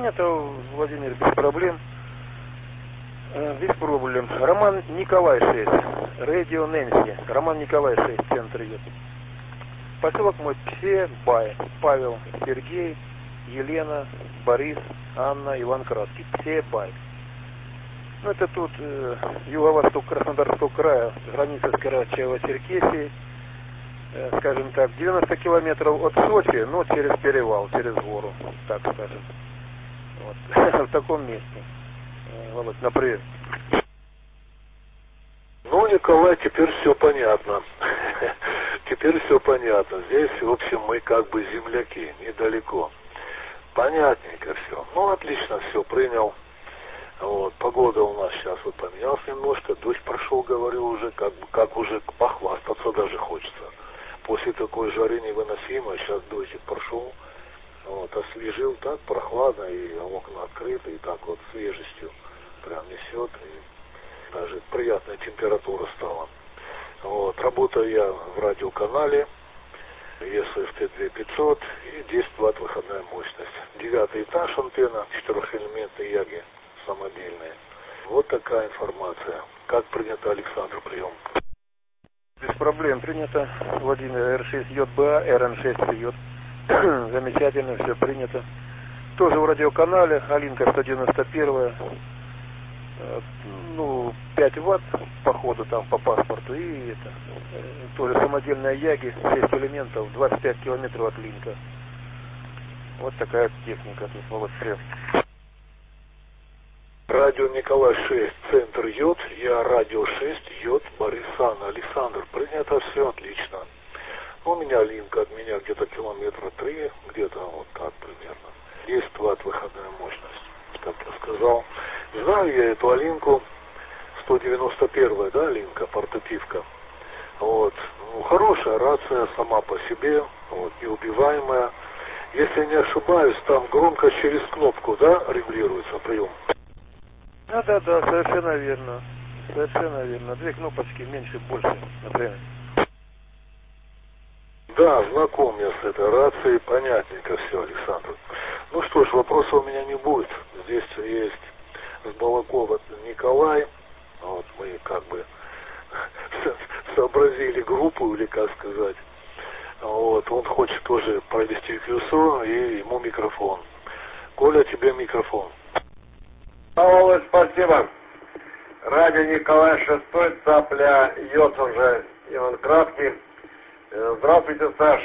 Принято, Владимир, без проблем. Без проблем. Роман Николай 6. Радио Нэнси. Роман Николай 6. Центр идет. Поселок мой Псебай. Павел, Сергей, Елена, Борис, Анна, Иван Краткий. Псебай. Ну, это тут юго-восток Краснодарского края, граница с Карачаево-Черкесией. Скажем так, 90 километров от Сочи, но через перевал, через гору, так скажем. Вот. В таком месте. Володь, например. Ну, Николай, теперь все понятно. Теперь все понятно. Здесь, в общем, мы как бы земляки, недалеко. Понятненько все. Ну, отлично все, принял. Вот, погода у нас сейчас вот поменялась немножко, дождь прошел, говорю, уже как уже похвастаться даже хочется. После такой жары невыносимой, сейчас дождик прошел, вот, освежил, так прохладно, и окна открыты, и так вот свежестью прям несет, и даже приятная температура стала. Вот, работаю я в радиоканале, ESFT 2500 и 10 Вт выходная мощность. 9 этаж антенна, 4-элементные яги самодельные. Вот такая информация. Как принято, Александр, прием? Без проблем принято. Владимир, R6JBA, RN6 замечательно, все принято. Тоже в радиоканале, Алинка 191, ну, 5 Вт по ходу там, по паспорту. И это, тоже самодельная яги, 6 элементов, 25 километров от линка. Вот такая техника тут, вот средств. Радио Николай 6, центр Йод, я радио 6, Йод, Борисан, Александр, принято, все отлично. У меня линка от меня где-то километра 3, где-то вот так примерно. 10 Вт выходная мощность, как я сказал. Знаю я эту Алинку, 191, да, Алинка, портативка. Вот, ну, хорошая рация сама по себе, вот, неубиваемая. Если не ошибаюсь, там громкость через кнопку, да, регулируется прием. Да, совершенно верно. Совершенно верно. Две кнопочки, меньше, больше, например. Да, знаком я с этой рацией, понятненько все, Александр. Ну что ж, вопросов у меня не будет. Здесь есть с Балакова Николай. Вот мы как бы сообразили группу, или как сказать. Вот, он хочет тоже провести QSO, и ему микрофон. Коля, тебе микрофон. Володь, спасибо. Радио Николай 6, цапля, Йод уже, Иван Краткий. Здравствуйте, Саш.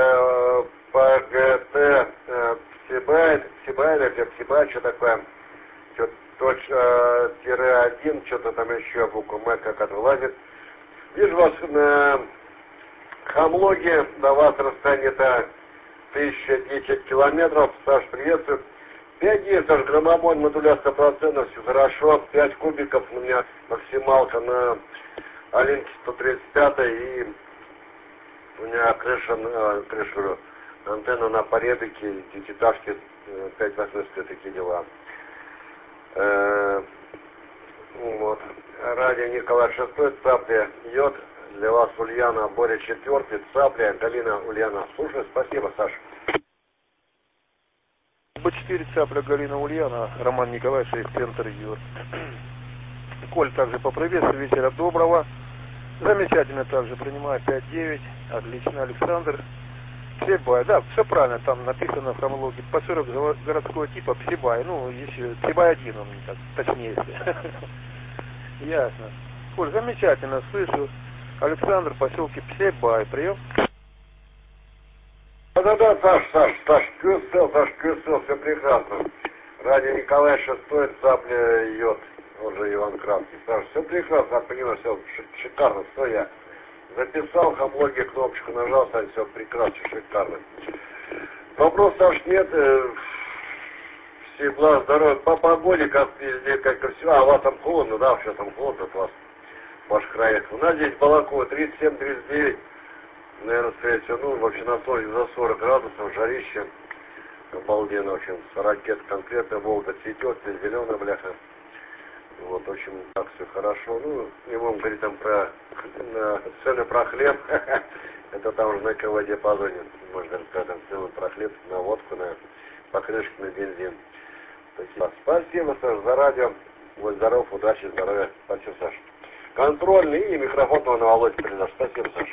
ПГТ Псибай, что такое? -1, что-то там еще, буква М как вылазит. Вижу вас на Хамлоге, до вас расстояние-то 1010 километров. Саш, приветствую. 5 Саш, громобой, модуляция процентов, все хорошо. 5 кубиков у меня максималка на Алинке 135 и у меня крыша, антенна на поребрике, девятиэтажки, 580, такие дела. Вот. Радио Николай 6, цапля, Йод. Для вас Ульяна, Боря 4, цапля, Галина, Ульяна. Слушай, спасибо, Саша. Б4, цапля, Галина, Ульяна, Роман Николай 6, центр Йод. Коль также поприветствую, вечера доброго. Замечательно также принимаю 5-9. Отлично, Александр. Псибай, да, все правильно, там написано в хромологии. Поселок городского типа Псибай. Ну, еще Псибай 1 у меня, точнее, если. Ясно. Коль, замечательно, слышу. Александр, поселке Псибай, прием. Да, Саш, QSL, все прекрасно. Радио Николай 6, цапля, Йод, уже Иван Краткий. Саш, все прекрасно, я понимаю, все шикарно, все я записал, хомлоги, кнопочку нажал, Саш, все прекрасно, шикарно. Вопрос, Саш, нет, все блага, здоровья, по погоде, как везде, как и все, а у вас там холодно, да, все там холодно от вас, в ваших краях. У нас здесь Балакова 37-39. Наверное, скорее всего, ну, вообще на солнце за 40 градусов, жарище, обалденно, в общем, ракет конкретно, Волга цветет, вся зеленая, бляха. Вот, в общем, так все хорошо. Ну, не будем говорить там про цены про хлеб, это там уже на КВ диапазоне, можно даже сказать, там цены про хлеб, на водку, на покрышки, на бензин. Спасибо, Саш, за радио. Будь здоров, удачи, здоровья. Спасибо, Саш. Контрольный и микрофон на Володя передашь. Спасибо, Саш.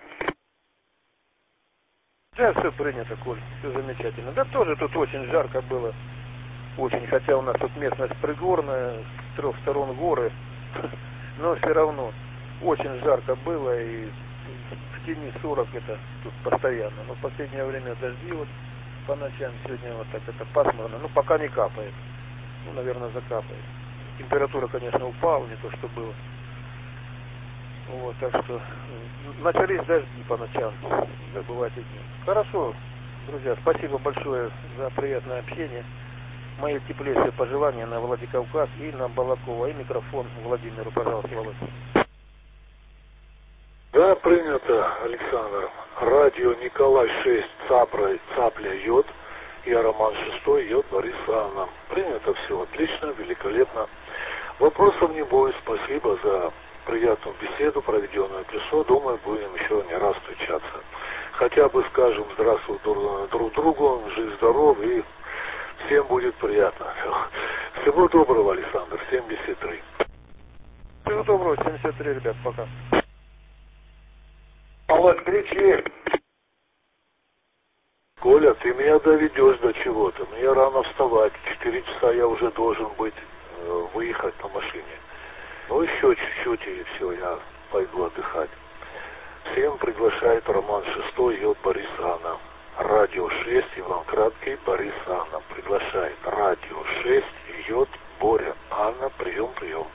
Да, все принято, Коль, все замечательно. Да тоже тут очень жарко было. Очень, хотя у нас тут местность пригорная, с 3 сторон горы, но все равно очень жарко было, и в тени 40 это тут постоянно. Но в последнее время дожди вот по ночам, сегодня вот так это пасмурно, ну пока не капает, ну наверное закапает. Температура, конечно, упала, не то что было. Вот, так что начались дожди по ночам, бывает и днем. Хорошо, друзья, спасибо большое за приятное общение. Мои теплейшие пожелания на Владикавказ и на Балакова. И микрофон Владимиру, пожалуйста, Володь. Да, принято, Александр. Радио Николай 6, Цапля йод. Я Роман 6, йод Борис Анна. Принято все отлично, великолепно. Вопросов не будет. Спасибо за приятную беседу, проведенную писо. Думаю, будем еще не раз встречаться. Хотя бы скажем здравствуй друг другу, жив, здоров, и всем будет приятно. Всего доброго, Александр. 73. Всего доброго, 73, ребят, пока. Володь, кричи. Коля, ты меня доведешь до чего-то. Мне рано вставать. 4 часа я уже должен быть, выехать на машине. Ну, еще чуть-чуть, и все, я пойду отдыхать. Всем приглашает Роман 6, йод Борис Анна. Радио 6, Иван Краткий, Борис Анна. Приглашает Радио 6, йод Боря Анна. Прием.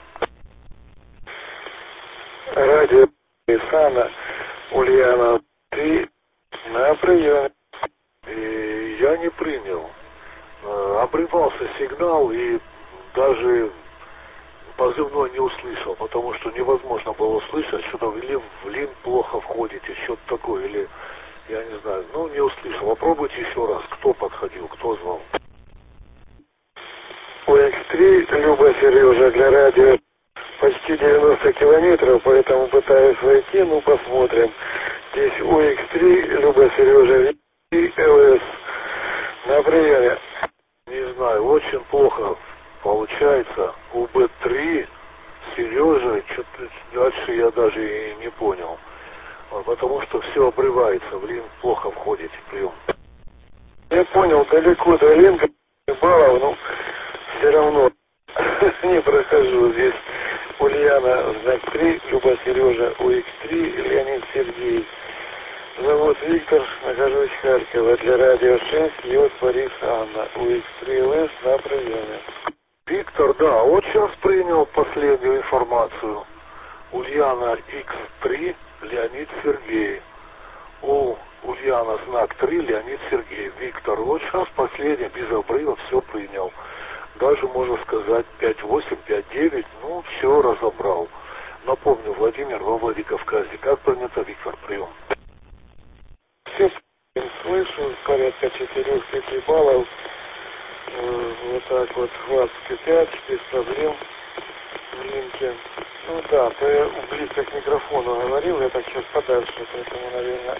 Радио Борис Анна, Ульяна 3 на приеме. И я не принял. Обрывался сигнал, и даже позывной не услышал, потому что невозможно было услышать, что-то или в лин плохо входите, что-то такое, или я не знаю, ну не услышал. Попробуйте еще раз, кто подходил, кто звал. УХ-3, Люба, Сережа, для радио почти 90 километров, поэтому пытаюсь войти, ну посмотрим. Здесь УХ-3, Люба, Сережа и ЛС на приеме. Не знаю, очень плохо получается. УБ-3, Сережа, что-то дальше я даже и не понял. Потому что все обрывается, в лин плохо входите, прием. Я понял, далеко до Ленка баллов, но все равно не прохожу. Здесь Ульяна, знак 3, Люба, Сережа, УХ-3, Леонид, Сергей. Зовут Виктор, нахожусь в Харькове. Для радио 6, йод Борис Анна, УХ-3 ЛС на приеме. Виктор, да, вот сейчас принял последнюю информацию. Ульяна Х3, Леонид, Сергей. Ульяна, знак 3, Леонид, Сергей. Виктор, вот сейчас последний, без обрыва, все принял. Даже, можно сказать, 5-8, 5-9, ну, все разобрал. Напомню, Владимир во Владикавказе. Как принято, Виктор, прием? Все слышу, порядка 4-5 баллов. Вот так вот, глаз кипят, без проблем в линке. Ну да, я близко к микрофону говорил, я так сейчас подальше, поэтому, наверное,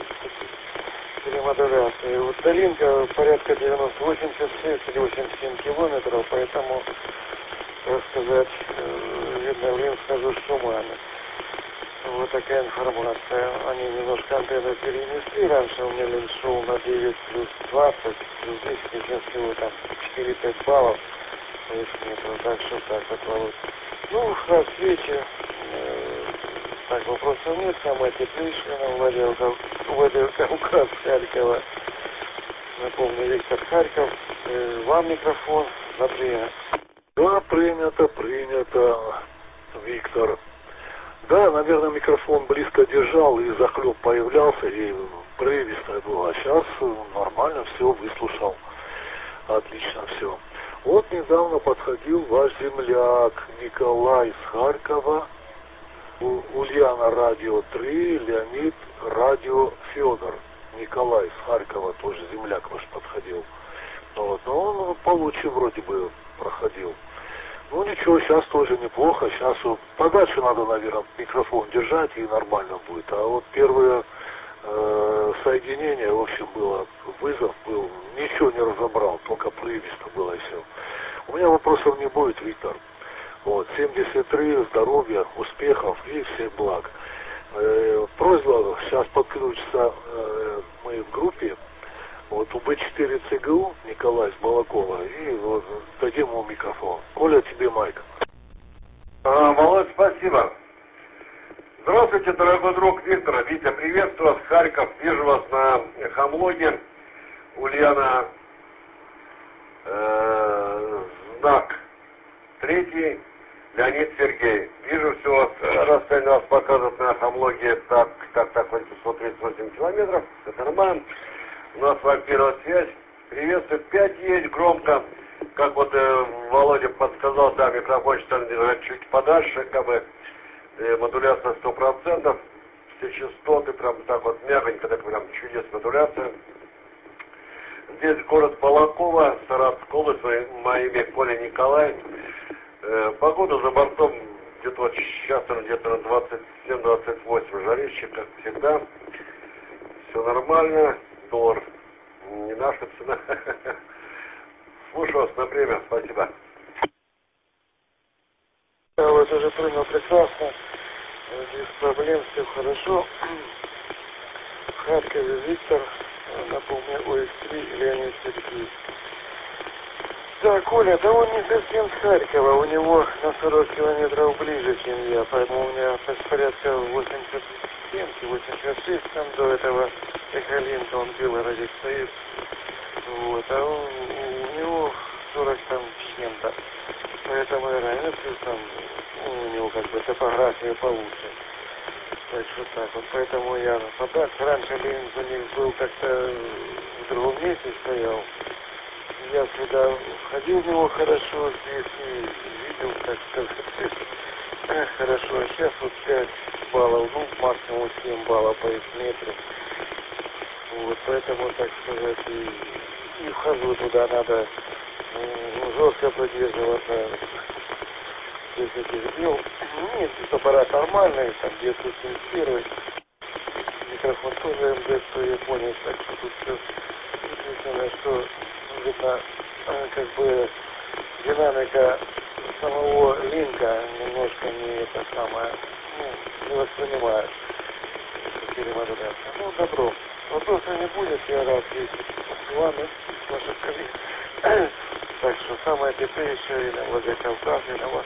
перемодуляция. Вот долинка порядка 86 или 87 километров, поэтому, так сказать, видно, в лин схожу с умами. Вот такая информация. Они немножко антенны перенесли. Раньше у меня лин шел на 9 плюс 20, плюс 10, сейчас всего там 4-5 баллов. То есть нет, вот так что так вот, Володь. Ну, на свете, так, вопросов нет. Самое теплейшее на Владикавказ, Харькова. Напомню, Виктор, Харьков. Вам микрофон на прием. Да, принято, Виктор. Да, наверное, микрофон близко держал, и захлеб появлялся, и прерывистая была. Сейчас нормально все выслушал. Отлично все. Вот недавно подходил ваш земляк Николай из Харькова. Ульяна радио 3, Леонид радио Федор. Николай из Харькова, тоже земляк ваш подходил. Вот. Но он получше вроде бы проходил. Ну ничего, сейчас тоже неплохо. Сейчас подальше надо, наверное, микрофон держать, и нормально будет. А вот первое соединение, в общем, было, вызов был, ничего не разобрал, только прерывисто было и все. меня вопросов не будет, Виктор. Вот, 73, здоровья, успехов и всех благ. Просьба, сейчас подключится мы в группе, вот у Б4 ЦГУ Николай с Балакова, и вот дадим ему микрофон. Коля, тебе майк. Володь, спасибо. Здравствуйте, дорогой друг Виктор. Витя, приветствую вас, Харьков. Вижу вас на Хамлоге. Ульяна, знак 3, Леонид Сергей. Вижу все вас, расстояние вас показывает на Хамлоге так, 838 километров. Это нормально. У нас с вами первая связь. Приветствую. 5 есть громко. Как вот Володя подсказал, да, микрофончик надо держать чуть подальше, как бы модуляция 100%. Все частоты прям так вот мягонько, так прям чудес модуляция. Здесь город Балакова, Саратовская область, мое имя Коля Николай. Погода за бортом где-то вот сейчас где-то на 27-28, жарище, как всегда. Все нормально, доллар не наша цена. Слушаю вас на время, спасибо. Я вас уже понял прекрасно, без проблем, все хорошо. В Харькове Виктор, напомню, ОС-3, Леонид Сергей. Да, Коля, да он не совсем с Харькова, у него на 40 километров ближе, чем я, поэтому у меня порядка 87-86, там до этого Эхолинка, он в Белгороде стоит, вот, а у него 40 там с чем-то, поэтому я разница, там, у него как бы топография получше. Так что так вот, поэтому я подальше. Раньше Ленин у них был как-то в другом месте стоял. Я сюда ходил в него хорошо здесь и видел, так сказать, хорошо. А сейчас вот 5 баллов, ну максимум 7 баллов по метру. Вот, поэтому, так сказать, и вхожу туда надо жестко поддерживаться. Здесь этих дел. Нет, аппарат нормальный, там 971, микрофон тоже МД, что я понял, так что тут все единственное, что видно, как бы динамика самого линка немножко не это самое, ну, не воспринимает перемодуляция. Ну, добро. Вопросов не будет, я рад видеть с вами, с ваших коллег. Так что самое теплейшее и на Владикавказ, и на вас.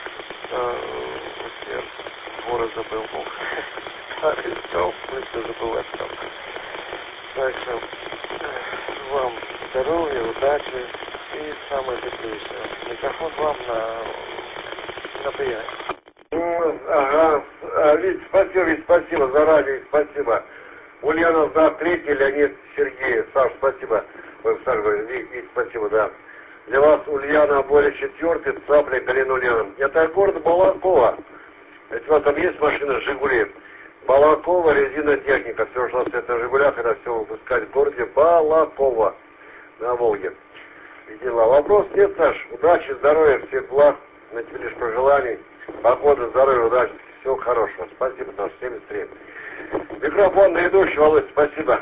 Я город забыл, старый искал, быстро забывать там. Так что вам здоровья, удачи и самое теплейшее. Микрофон вам на приятие. Ага, Вить, спасибо заранее, спасибо. Ульяна, знак 3, Леонид Сергей. Саш, спасибо. Ой, Саш, Вить, спасибо, да. Для вас Ульяна более 4, Цапля, Галина Ульяна. Это город Балакова. Ведь у вас там есть машина Жигули. Балакова, резина техника. Все, что это Жигулях, это все выпускать в городе Балакова на Волге. И дела. Вопрос нет, Саш. Удачи, здоровья, всех благ. На тебе лишь пожеланий. Погода, здоровья, удачи. Всего хорошего. Спасибо, Саш, 73. Микрофон на идущий, Володь, спасибо.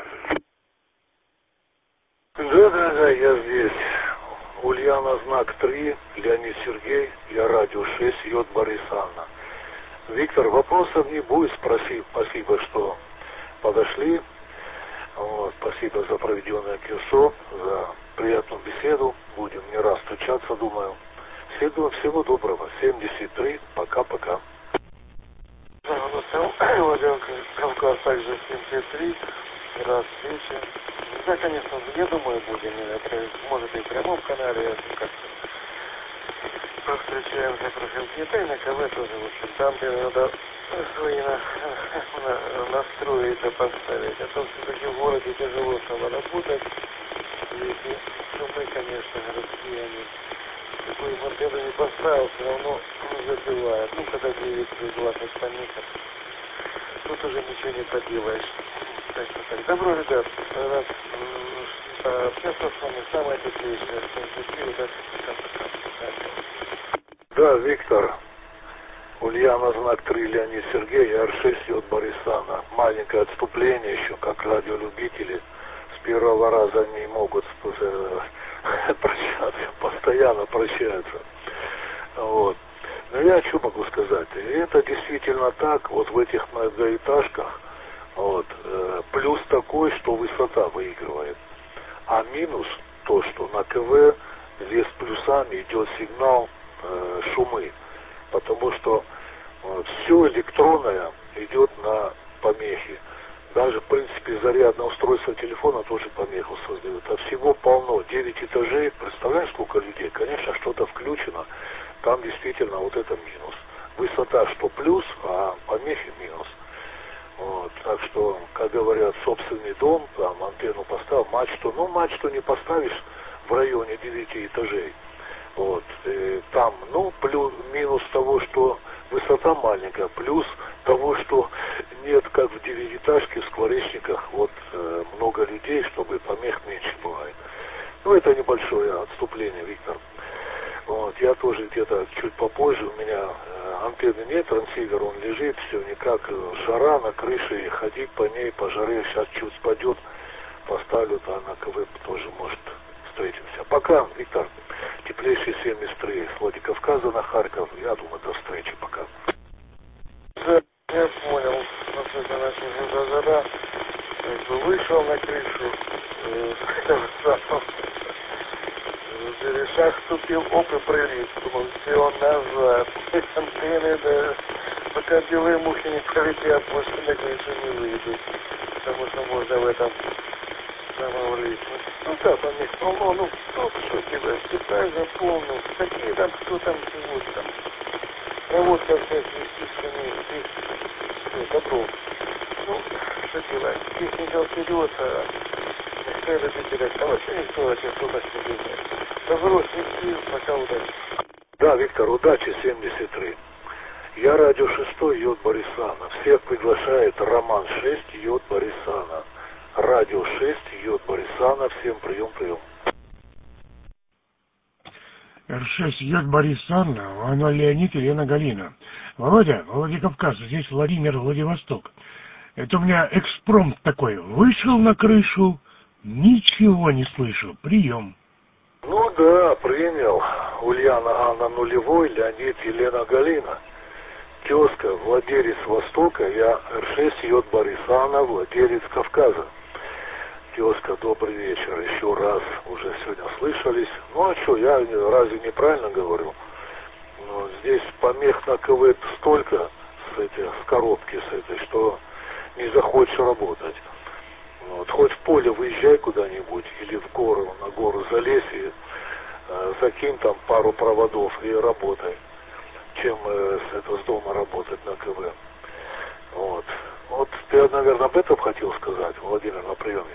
Да, я здесь. Ульяна, знак 3, Леонид Сергей, я радио 6, Йод Борис Анна. Виктор, вопросов не будет, спасибо, что подошли. Вот, спасибо за проведенное КСО, за приятную беседу. Будем не раз встречаться, думаю. Всего доброго. 73, пока-пока. Кавказ также 73, раз встречи. Да, конечно, я думаю, будем, может и в прямом канале, как-то повстречаемся, профиль и на КВ тоже, в общем, там, где надо свои настроить, поставить, а то все-таки в городе тяжело стало работать, и эти шумы, конечно, городские, они такой модели не поставил, все равно забивают, ну, когда 9-20 паников, тут уже ничего не поделаешь. Так что так. Добро, ребят, рад общаться с вами, самое теплейшее, удачи, пока-пока. Да, Виктор, Ульяна, знак 3, Леонид Сергей, R6, Йод Борисана. Маленькое отступление еще, как радиолюбители. С первого раза не могут прощаться, постоянно прощаются. Вот. Но я что могу сказать? Это действительно так, вот в этих многоэтажках, вот, плюс такой, что высота выигрывает. А минус то, что на КВ здесь с плюсами идет сигнал шумы. Потому что все электронное идет на помехи. Даже, в принципе, зарядное устройство телефона тоже помеху создает. А всего полно. 9 этажей. Представляешь, сколько людей? Конечно, что-то включено. Там действительно вот это минус. Высота что плюс, а помехи минус. Вот. Так что, как говорят, собственный дом, там антенну поставил, мачту. Ну, мачту не поставишь в районе 9 этажей. Вот. И там, ну, плюс, минус того, что высота маленькая, плюс того, что нет, как в девятиэтажке, в скворечниках, вот много людей, чтобы помех меньше бывает. Ну, это небольшое отступление, Виктор. Вот, я тоже где-то чуть попозже, у меня антенны нет, трансивер, он лежит, все никак, жара на крыше, и ходить по ней, по жаре, сейчас чуть спадет, поставлю, а на КВ тоже, может, встретимся. Пока, Виктор, теплейшие 73 с Владикавказа на Харьков, я думаю, до встречи, пока. Да, я понял, особенно наша жара, как бы вышел на крышу, в дверях вступил, оп, и прилип, думал, все назад, антенны, да, пока белые мухи не пролетят, больше на крышу не выйдут, потому что можно в этом замовлиться. Ну да, там их полно, ну что делать, Китай заполнил, какие там, кто там живут, там, проводка вся естественная, здесь добро. Ну, что делать, техника вперед, а стоит терять, а вообще никто особо не знает. Добро, снеси, пока удачи. Да, Виктор, удачи, 73. Я радио 6 Йод Борисана. Всех приглашает Роман 6 Йод Борисана. Радио 6 Йод Борисана. Всем прием. Р6 Йод Борисана, Анна Леонид и Лена Галина. Володя, Владикавказ, здесь Владимир, Владивосток. Это у меня экспромт такой. Вышел на крышу, ничего не слышу. Прием. Ну да, принял. Ульяна Анна Нулевой, Леонид Елена Галина. Тезка, владелец Востока, я Р6 Йод Борисана, владелец Кавказа. Тезка, добрый вечер. Еще раз, уже сегодня слышались. Ну а что, я разве неправильно говорю? Ну, здесь помех на КВ столько с коробки с этой, что не захочешь работать. Вот, хоть в поле выезжай куда-нибудь или в гору, на гору залезь и закинь там пару проводов и работай, чем с дома работать на КВ. Вот. Вот ты, наверное, об этом хотел сказать, Владимир, на приеме.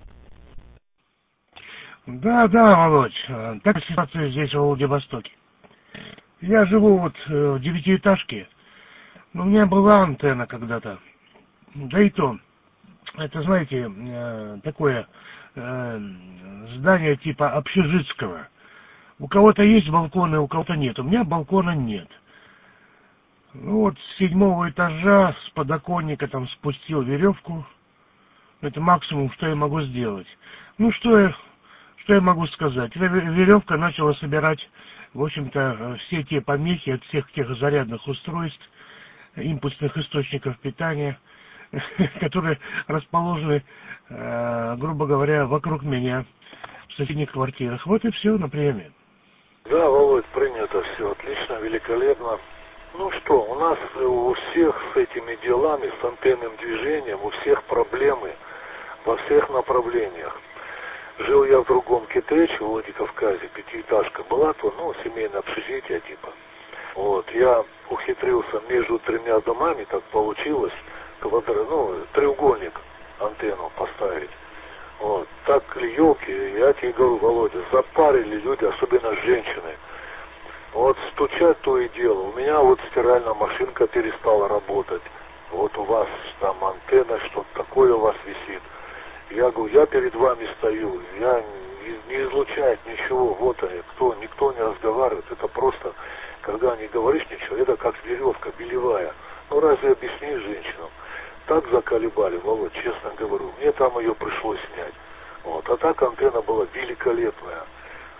Да, Володь, так ситуация здесь, в Владивостоке. Я живу вот в девятиэтажке, но у меня была антенна когда-то. Да и то, это, знаете, такое здание типа общежитского. У кого-то есть балконы, у кого-то нет. У меня балкона нет. Ну вот с 7-го этажа с подоконника там спустил веревку. Это максимум, что я могу сделать. Ну что я могу сказать? Эта веревка начала собирать, в общем-то, все те помехи от всех тех зарядных устройств, импульсных источников питания, которые расположены, грубо говоря, вокруг меня, в соседних квартирах. Вот и все на приеме. Да, Володь, принято все отлично, великолепно. Ну что, у нас у всех с этими делами, с антенным движением, у всех проблемы во всех направлениях. Жил я в другом Китече, в Владикавказе, пятиэтажка была, то, семейное общежитие типа. Вот, я ухитрился между 3 домами, так получилось, треугольник антенну поставить. Вот, так елки, я тебе говорю, Володя, запарили люди, особенно женщины. Вот стучать то и дело. У меня вот стиральная машинка перестала работать. Вот у вас там антенна, что-то такое у вас висит. Я говорю, я перед вами стою, я не излучает ничего, вот они, никто не разговаривает. Это просто, когда не говоришь ничего, это как веревка белевая. Ну разве объяснишь женщинам? Так заколебали, Володь, честно говорю, мне там ее пришлось снять. Вот, а так антенна была великолепная. Вот,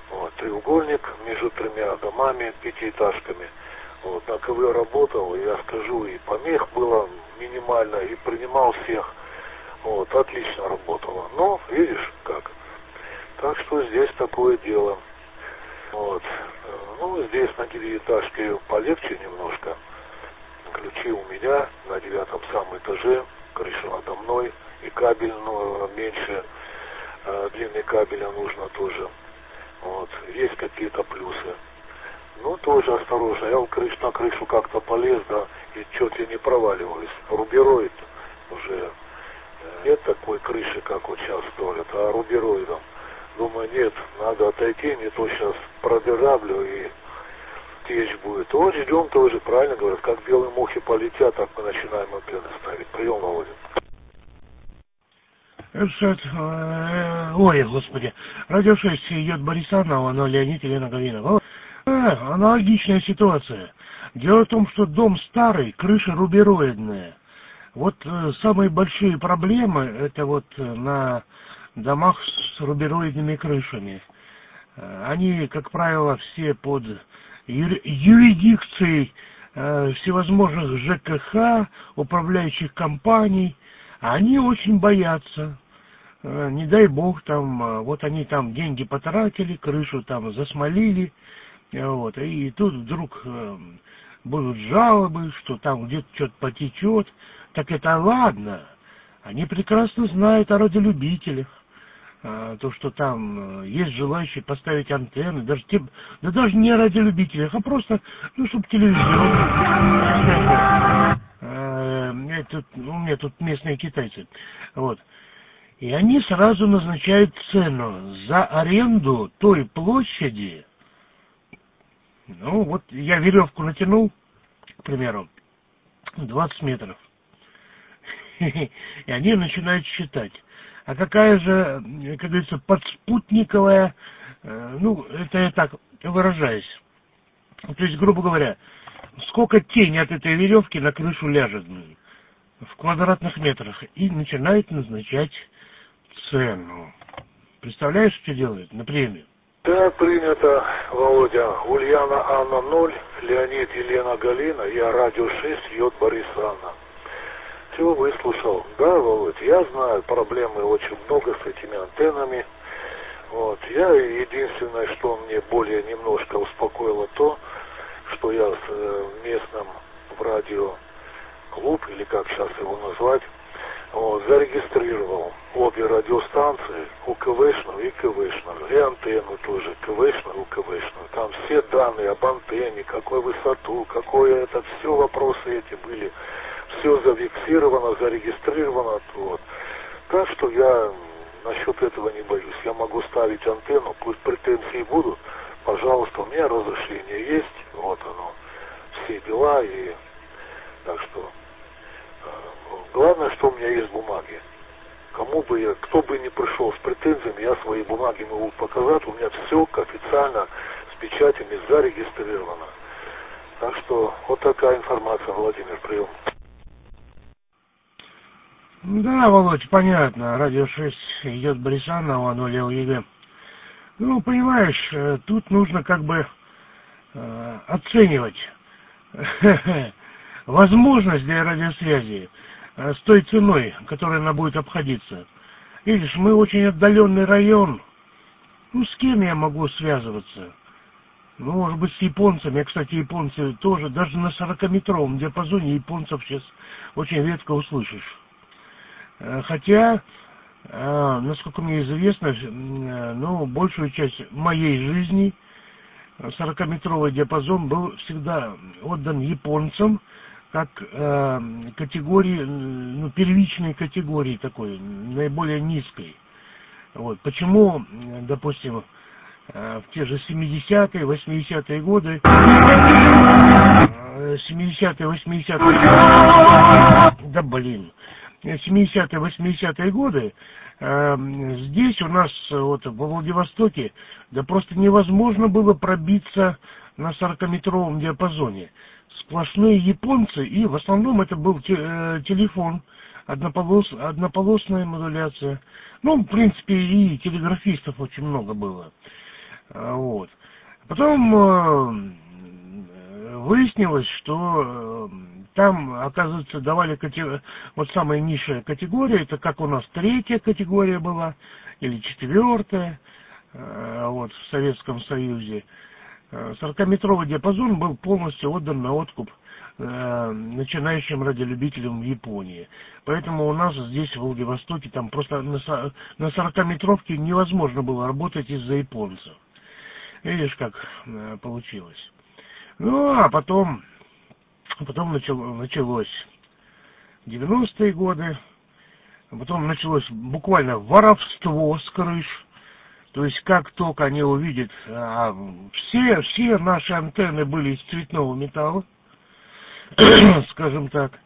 треугольник между тремя домами, пятиэтажками. Вот, на КВ работал, я скажу, и помех было минимально, и принимал всех. Вот, отлично работало. Но, видишь, как. Так что здесь такое дело. Вот. Ну, здесь на девятиэтажке полегче немножко. Ключи у меня на 9-м самом этаже, крыша надо мной, и кабель, ну, меньше, длины кабеля нужно тоже. Вот. Есть какие-то плюсы. Ну, тоже осторожно. Я на крышу как-то полез, да, и чуть ли не проваливаюсь. Рубероид уже нет такой крыши, как вот сейчас строят, а рубероидом. Думаю, нет, надо отойти, не то сейчас продырявлю и течь будет. Вот ждем тоже, правильно говорят, как белые мухи полетят, так мы начинаем антенны ставить. Прием, Володя. Ой, господи. Радио 6 идет Борисанова, но Леонид Елена Галина. Аналогичная ситуация. Дело в том, что дом старый, крыша рубероидная. Вот самые большие проблемы это вот на домах с рубероидными крышами. Они, как правило, все под юрисдикцией всевозможных ЖКХ, управляющих компаний. Они очень боятся. Не дай бог, там, вот они там деньги потратили, крышу там засмолили, вот, и тут вдруг будут жалобы, что там где-то что-то потечет. Так это ладно. Они прекрасно знают о радиолюбителях. То, что там есть желающие поставить антенны, даже не о радиолюбителях, а просто, ну, чтобы телевизор. У меня тут местные китайцы. Вот. И они сразу назначают цену за аренду той площади. Ну, вот я веревку натянул, к примеру, 20 метров. И они начинают считать. А какая же, как говорится, подспутниковая, ну, это я так выражаюсь. То есть, грубо говоря, сколько тень от этой веревки на крышу ляжет в квадратных метрах. И начинает назначать цену. Представляешь, что делает на премию? Да, принято, Володя. Ульяна Анна 0, Леонид Елена Галина, я радио 6, йод Борис Анна. Все выслушал. Да, Володь, я знаю, проблемы очень много с этими антеннами. Вот. Я единственное, что мне более немножко успокоило то, что я с местным в радиоклуб, или как сейчас его назвать, вот, зарегистрировал обе радиостанции, УКВшную и КВшную, и антенну тоже, КВшную, УКВшную. Там все данные об антенне, какой высоту, какое это, все вопросы эти были. Все зафиксировано, зарегистрировано. Вот. Так что я насчет этого не боюсь. Я могу ставить антенну, пусть претензии будут. Пожалуйста, у меня разрешение есть. Вот оно. Все дела. И так что главное, что у меня есть бумаги. Кто бы ни пришел с претензиями, я свои бумаги могу показать. У меня все официально с печатями зарегистрировано. Так что вот такая информация, Владимир, прием. Да, Володь, понятно. Радио 6 идет Борисанова, но Лео ЕГЭ. Ну, понимаешь, тут нужно как бы оценивать возможность для радиосвязи с той ценой, которой она будет обходиться. Видишь, мы очень отдаленный район. Ну, с кем я могу связываться? Ну, может быть, с японцами. Кстати, японцы тоже, даже на 40-метровом диапазоне японцев сейчас очень редко услышишь. Хотя, насколько мне известно, ну, большую часть моей жизни 40-метровый диапазон был всегда отдан японцам как категории, ну, первичной категории такой, наиболее низкой. Вот. Почему, допустим, в те же 70-е, 80-е годы, 70-е, 80-е, да блин, 70-е, 80-е годы здесь у нас вот во Владивостоке да просто невозможно было пробиться на 40-метровом диапазоне. Сплошные японцы, и в основном это был телефон, однополосная модуляция. Ну, в принципе, и телеграфистов очень много было. Вот. Потом выяснилось, что там, оказывается, давали вот самая низшая категория, это как у нас 3-я категория была, или 4-я, вот, в Советском Союзе. 40-метровый диапазон был полностью отдан на откуп начинающим радиолюбителям в Японии. Поэтому у нас здесь, в Владивостоке, там просто на 40-метровке невозможно было работать из-за японцев. Видишь, как получилось. Ну, а потом началось 90-е годы, потом началось буквально воровство с крыш. То есть, как только они увидят, все наши антенны были из цветного металла, скажем так,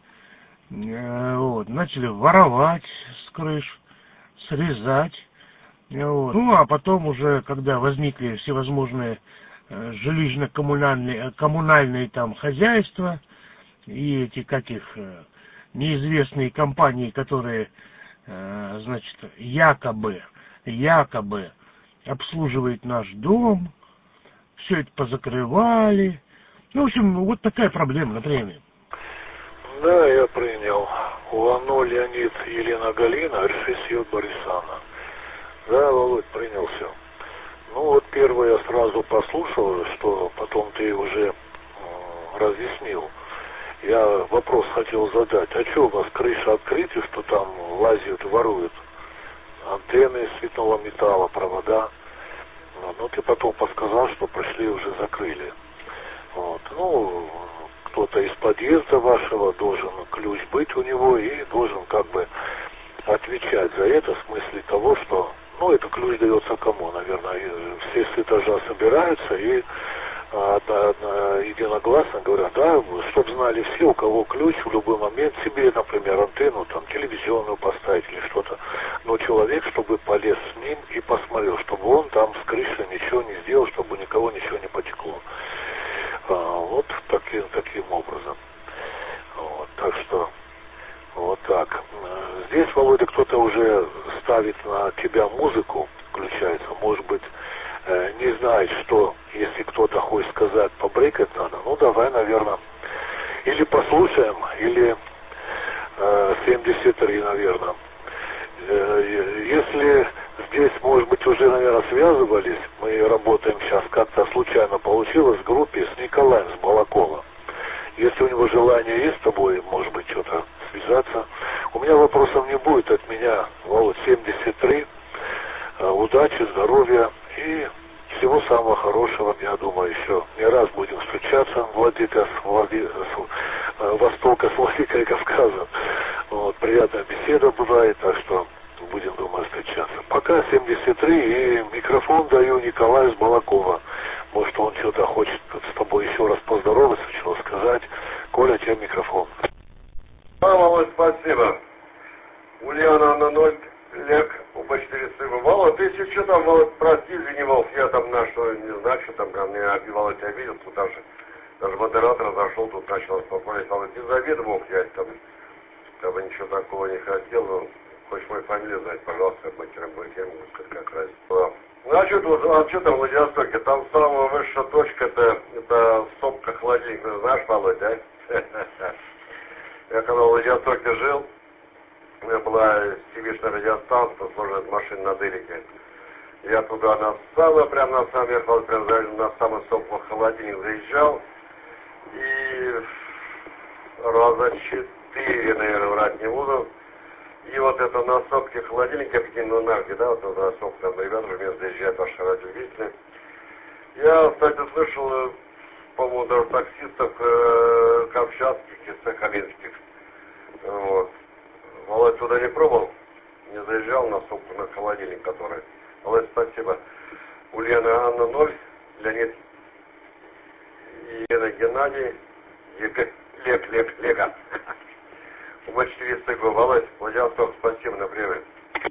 вот, начали воровать с крыш, срезать. Вот. Ну, а потом уже, когда возникли всевозможные жилищно-коммунальные там хозяйства и эти, неизвестные компании, которые, значит, якобы обслуживают наш дом, все это позакрывали. Ну, в общем, вот такая проблема, например. Да, я принял. Лано Леонид, Елена Галина, РШС Борисана. Да, Володь, принял все. Ну вот первое я сразу послушал, что потом ты уже разъяснил. Я вопрос хотел задать. А что у вас крыша открыта, что там лазят, воруют антенны из цветного металла, провода? Ну ты потом подсказал, что пришли уже закрыли. Вот. Ну, кто-то из подъезда вашего должен ключ быть у него и должен как бы отвечать за это в смысле того, что, ну, это ключ дается кому, наверное, все с этажа собираются и единогласно говорят, да, чтобы знали все, у кого ключ, в любой момент себе, например, антенну, там, телевизионную поставить или что-то, но человек, чтобы полез с ним и посмотрел, чтобы он там с крыши ничего не сделал, чтобы никого ничего не потекло. Вот таким образом. Вот, так что, вот так. Здесь, Володя, кто-то уже ставит на тебя музыку, включается, может быть, не знает, что, если кто-то хочет сказать, побрекать надо, ну, давай, наверное, или послушаем, или 73, наверное. Если здесь, может быть, уже, наверное, связывались, мы работаем сейчас, как-то случайно получилось в группе с Николаем, с Балакова. Если у него желание есть с тобой, может быть, что-то связаться. У меня вопросов не будет, от меня, Володь, 73. Удачи, здоровья и всего самого хорошего. Я думаю, еще не раз будем встречаться, Востока с Владикой Кавказа. Вот, приятная беседа бывает, так что будем, думаю, встречаться. Пока 73, и микрофон даю Николаю с Балакова. Может, он что-то хочет с тобой еще раз поздороваться, чего сказать. Коля, тебе микрофон. Володь, спасибо. Ульяна на 0, Лек, УБ-4 Сыва. Володь, ты если что там, Володь, прости, извини, Володь, я там что, не знаю, что там, мне Володь обидел, тут даже модератор зашел, тут начал спокойно, Володь, не завидовал, я там ничего такого не хотел, но хочешь мою фамилию знать, пожалуйста, я могу сказать, как раз. Ну, а что там в Владивостоке? Там самая высшая точка, это сопка холодильник, ты знаешь, Володь, да? Я когда в Владивостоке жил, у меня была сивишная радиостанция, сложная машина на Делике. Я туда на самый верх, прям на самый сопку холодильник заезжал, и раза 4, наверное, врать не буду. И вот это на сопке холодильника, ну, нахуй, да, вот это на сопке, там ребята уже меня заезжают, ваши радиовидители. Я, кстати, слышал, по-моему, даже таксистов камчатских и сахалинских. Вот. Володь туда не пробовал, не заезжал на сопку, на холодильник, который. Володь, спасибо. Ульяна Анна 0, Леонид Елена Геннадий, Лега. УБ-4 Сыгу, Володь, Владивосток, спасибо, на время.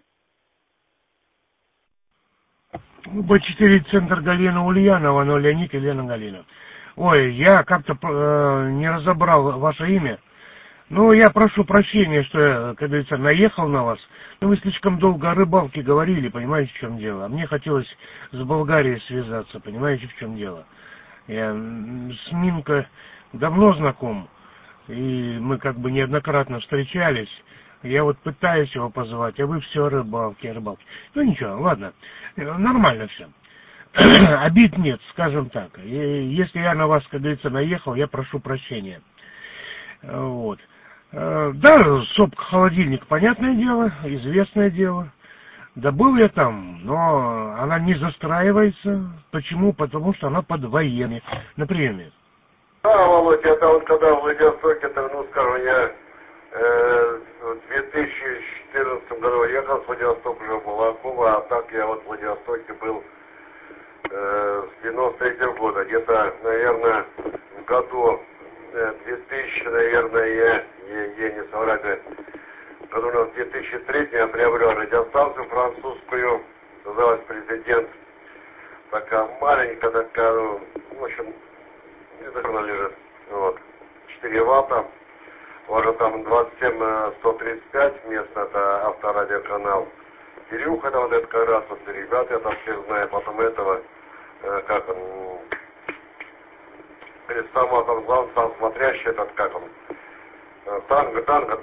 УБ-4 центр Галина Ульянова, но Леонид и Лена Галина. Ой, я как-то не разобрал ваше имя. Ну, я прошу прощения, что я, как говорится, наехал на вас. Но вы слишком долго о рыбалке говорили, понимаете, в чем дело. А мне хотелось с Болгарией связаться, понимаете, в чем дело. Я с Минко давно знаком, и мы как бы неоднократно встречались. Я вот пытаюсь его позвать, а вы все о рыбалке, о рыбалке. Ну ничего, ладно, нормально все. Обид нет, скажем так. И если я на вас, как говорится, наехал, я прошу прощения. Вот. Да, сопка-холодильник, понятное дело, известное дело. Да был я там, но она не застраивается. Почему? Потому что она под военной. На приеме. Да, Володь, это вот когда в Владивостоке, ну скажем, я в 2014 году ехал, с Владивостока уже была Куба, а так я вот в Владивостоке был с 93-го года. Где-то, наверное, в году 2000, наверное, я не соврать, году у нас 2003 я приобрел радиостанцию французскую, называлась «Президент». Такая маленькая, такая, ну, в общем, где-то она лежит, вот, 4 ватта, уже там 27135 местно, это авторадиоканал. Кирюха, это вот это как раз, вот ребята, я там всех знаю, потом этого, как он, перед самым там главным, там смотрящий, этот, как он, танго,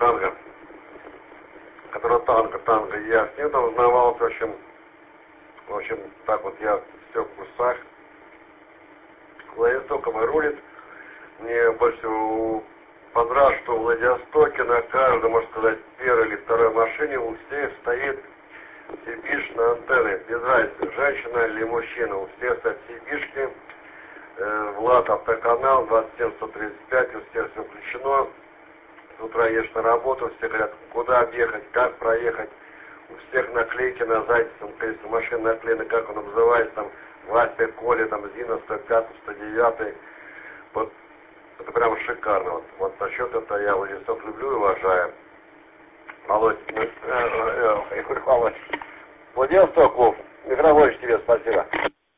который танго, я с ним там узнавался, в общем, так вот я все в курсах. Владивостоком и рулит. Мне больше всего понравилось, что в Владивостоке на каждой, можно сказать, первой или второй машине у всех стоит CB на антенны. Без разницы, женщина или мужчина. У всех стоят CB-шки. Влад автоканал 27135, у всех все включено. С утра едешь на работу, все говорят, куда объехать, как проехать. У всех наклейки на задницам, количество машин наклеены, как он называется, там, Вася, Коля, там, Зина, 105, 109. Вот, это прям шикарно. Вот насчет этого я Владивосток люблю и уважаю. Володь, Володь, Владивосток, Вов, Михайлович, тебе спасибо.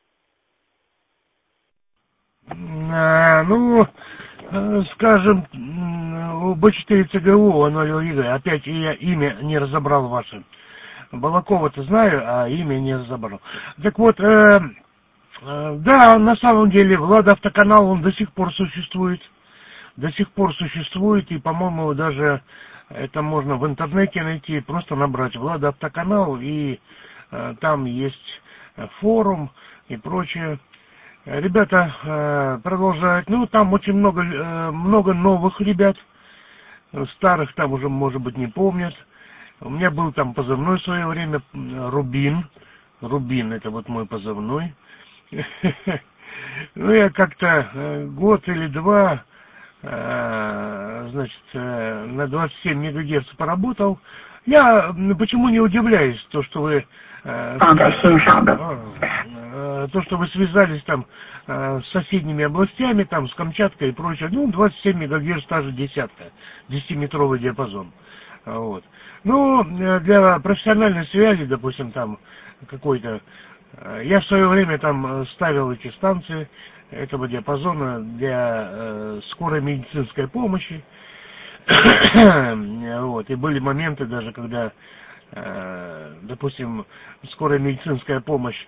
Ну, скажем, Б4 ЦГУ, оно опять я имя не разобрал ваше. Балакова-то знаю, а имя не разобрал. Так вот, да, на самом деле, Влад автоканал, он до сих пор существует. До сих пор существует, и, по-моему, даже это можно в интернете найти, просто набрать Влад автоканал, и там есть форум и прочее. Ребята продолжают, ну, там очень много новых ребят, старых там уже, может быть, не помнят. У меня был там позывной в свое время, Рубин, это вот мой позывной. Ну, я как-то год или два, значит, на 27 мегагерц поработал. Я почему не удивляюсь, то, что вы связались там с соседними областями, там, с Камчаткой и прочее. Ну, 27 мегагерц, та же десятка, 10-метровый диапазон. Вот. Ну, для профессиональной связи, допустим, там, какой-то... Я в свое время там ставил эти станции этого диапазона для скорой медицинской помощи. Вот. И были моменты даже, когда, допустим, скорая медицинская помощь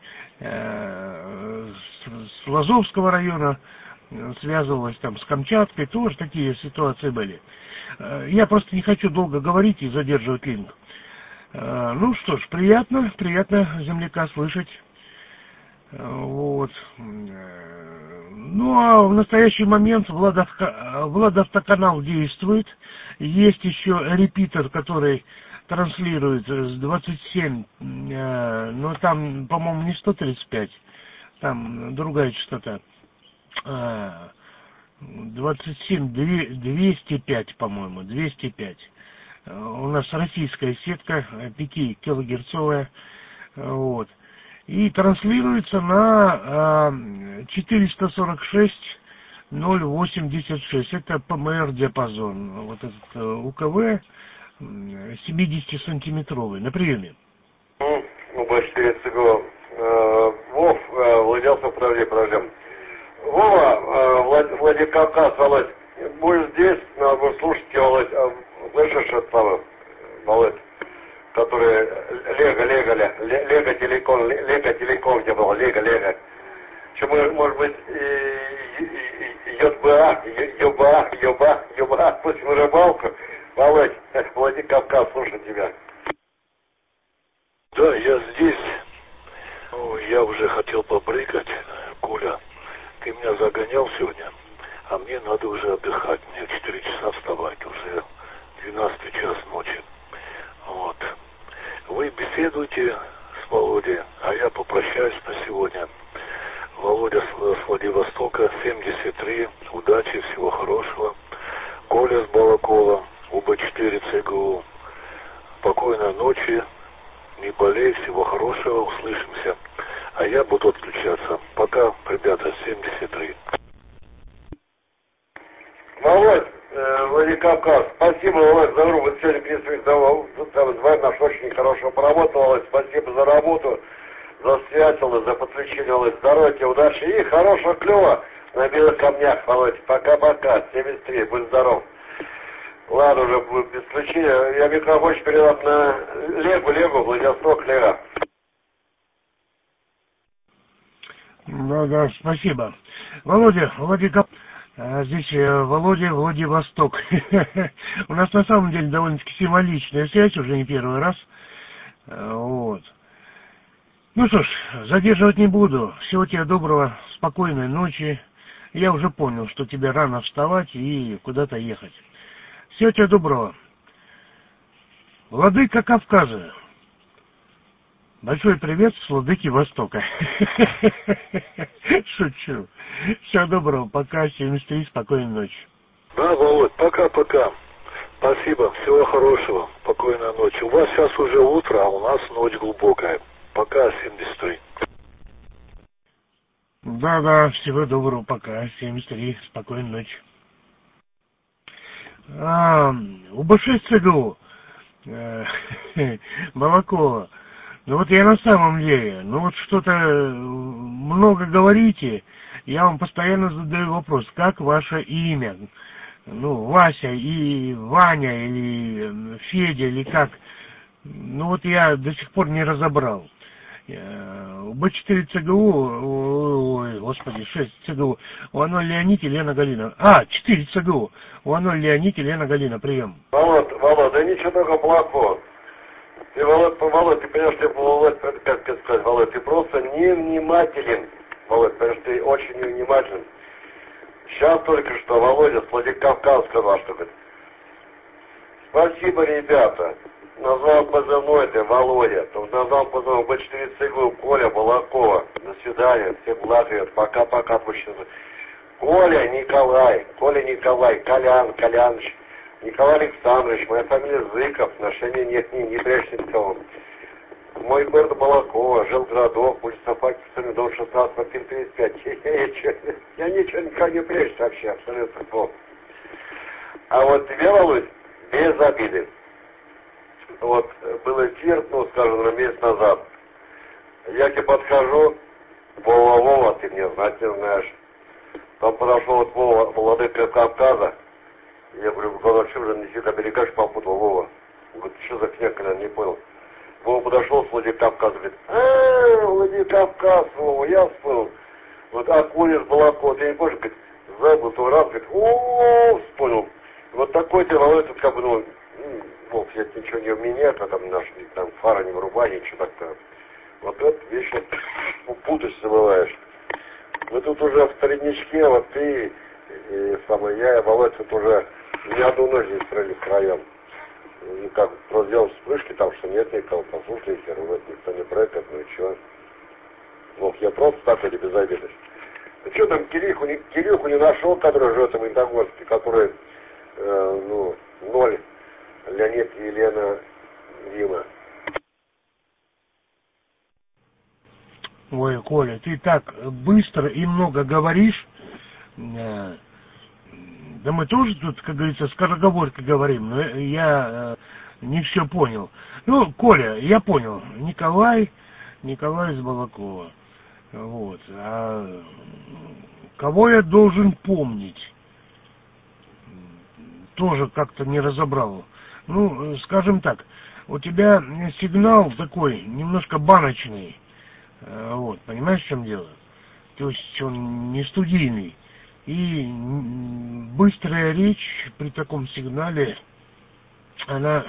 с Лазовского района связывалась там с Камчаткой, тоже такие ситуации были. Я просто не хочу долго говорить и задерживать линк. Ну что ж, приятно земляка слышать. Вот. Ну, а в настоящий момент Влад автоканал действует. Есть еще репитер, который транслирует с 27, но там, по-моему, не 135, там другая частота. 27, 205, по-моему, 205. У нас российская сетка, 5-килогерцовая, вот. И транслируется на 446-086. Это ПМР диапазон. Вот этот УКВ 70-сантиметровый на приеме. Ну, Б4 ЦГУ. Вов, Владивосток, подожди. Вова, Владикавказ, Володь. будешь здесь, надо будет слушать тебя, Володь. Слышишь, это самое, Володь, который Лего Телеком, где было, Лего. Что, может быть, ЮБА, пусть на рыбалку. Володь, Владикавказ, слушай тебя. Да, я здесь. Ну, я уже хотел попрыгать, Коля. Ты меня загонял сегодня, а мне надо уже отдыхать. Мне в 4 часа вставать, уже 12 час ночи. Вот. Вы беседуйте с Володей, а я попрощаюсь на сегодня. Володя с Владивостока, 73. Удачи, всего хорошего. Коля с Балакова, УБ-4 ЦГУ. Спокойной ночи. Не болей, всего хорошего, услышимся. А я буду отключаться. Пока, ребята, 73. Володь, Владикавказ, спасибо, Володь, за руку. Вот сегодня принесли вдвоем наш очень хорошо поработал, Володь. Спасибо за работу, за связь, Володь, за подключение, Володь. Здоровья тебе, удачи и хорошего клёва на белых камнях, Володь. Пока-пока, 73, будь здоров. Ладно, уже будет без включения. Я микрофончик передам на Легу, Владивосток, Лега. Да, спасибо. Володя, здесь Володя, Владивосток. У нас на самом деле довольно-таки символичная связь, уже не первый раз. Вот. Ну что ж, задерживать не буду. Всего тебе доброго, спокойной ночи. Я уже понял, что тебе рано вставать и куда-то ехать. Всего тебе доброго. Владыка Кавказа. Большой привет с Владыки Востока. Шучу. Всего доброго. Пока. 73. Спокойной ночи. Да, Володь, пока-пока. Спасибо. Всего хорошего. Спокойной ночи. У вас сейчас уже утро, а у нас ночь глубокая. Пока, 73. Да, всего доброго. Пока. 73. Спокойной ночи. УБ-6 ЦГУ. Балакова. Ну вот я на самом деле, вот что-то много говорите, я вам постоянно задаю вопрос, как ваше имя? Ну, Вася и Ваня, или Федя, или как? Ну вот я до сих пор не разобрал. УБ-4 ЦГУ, ой, господи, 6 ЦГУ, УА-0 Леонид и Лена Галина. 4 ЦГУ, УА-0 Леонид и Лена Галина, прием. Володь, да ничего такого плохого. Ты, Володь, ты понимаешь, как сказать, Володь, ты просто невнимателен. Володь, понимаешь, ты очень невнимателен. Сейчас только что Володя с Владикавказа сказал, что говорит. Спасибо, ребята. Назвал позывной ты, Володя. Назвал позывной УБ-4 ЦГУ, Коля Балакова. До свидания, всех благ, пока-пока, мужчина. Коля Николай, Коляныч. Николай Александрович, моя фамилия Зыков, отношения нет, не прежде никого. Мой город Балакова, жил городок, улица Факельсон, дом 16, квартира 35. Я ничего никогда не прежде вообще, абсолютно плохо. А вот тебе, Володь, без обиды. Вот был эфир, скажем, месяц назад. Я тебе подхожу, Вова, ты меня знать не знаешь. Там подошел вот Вова, Владыка Кавказа. Я говорю, что же не всегда берегаешь, попутал, Вова. Говорит, что за фигня, Колян, не понял. Вова подошел с Владикавказа, говорит, Владикавказ, Вова, я вспомнил. Вот, Коля с Балакова, ты не помнишь, говорит, забыл, то раз, говорит, вспомнил. Вот такой ты, Володя, тут как бы, Вов, я ничего не уменяю, там наш, там фара не вырубай, ничего так-то. Вот это вещи путаешься, бываешь. Мы тут уже в среднячке, вот ты, я, Володя, тут уже ни одну ночь не строили втроем. И как, просто сделал вспышки там, что нет никого, послушали, никто не прыгает, ну и чё. Вов, я просто так или без обиды. Ну что там, Кирюху не нашел, который живет в Магнитогорске, который, 0, Леонид и Елена Дима. Ой, Коля, ты так быстро и много говоришь. Да мы тоже тут, как говорится, скороговоркой говорим, но я не все понял. Ну, Коля, я понял. Николай из Балакова. Вот. А кого я должен помнить? тоже как-то не разобрал. Ну, скажем так, у тебя сигнал такой, немножко баночный. Вот, понимаешь, в чем дело? То есть он не студийный. И быстрая речь при таком сигнале, она...